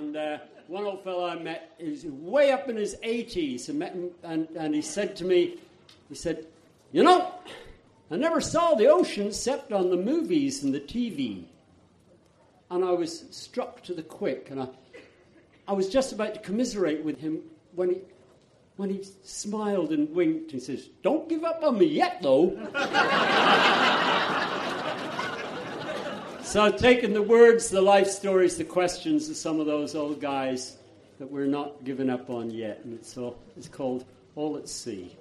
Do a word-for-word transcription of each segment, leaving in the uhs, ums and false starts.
And uh, one old fellow I met is way up in his eighties, and, met him, and, and he said to me, he said, you know, I never saw the ocean except on the movies and the T V. And I was struck to the quick, and I, I was just about to commiserate with him when he, when he smiled and winked. He says, don't give up on me yet, though. So I've taken the words, the life stories, the questions of some of those old guys that we're not giving up on yet. And it's, all, it's called All at Sea.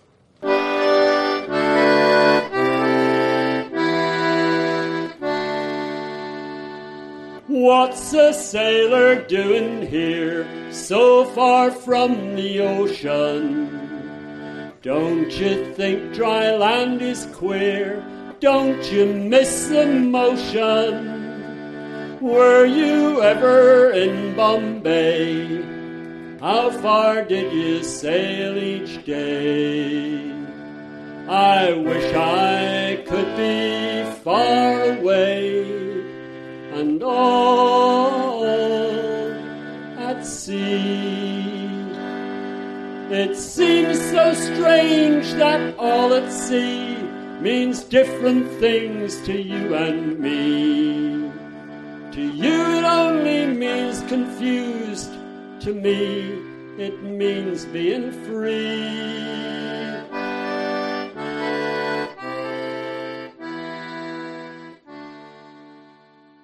What's a sailor doing here, so far from the ocean? Don't you think dry land is queer? Don't you miss the motion? Were you ever in Bombay? How far did you sail each day? I wish I could be far away and all at sea. It seems so strange that all at sea means different things to you and me. To you it only means confused. To me it means being free.